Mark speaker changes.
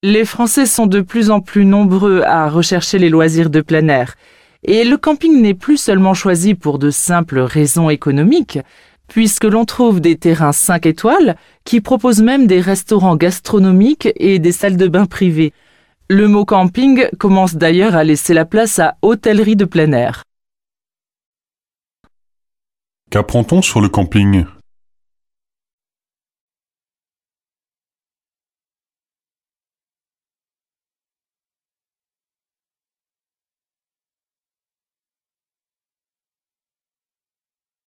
Speaker 1: Les Français sont de plus en plus nombreux à rechercher les loisirs de plein air. Et le camping n'est plus seulement choisi pour de simples raisons économiques, puisque l'on trouve des terrains 5 étoiles qui proposent même des restaurants gastronomiques et des salles de bain privées. Le mot camping commence d'ailleurs à laisser la place à hôtellerie de plein air.
Speaker 2: Qu'apprend-on sur le camping ?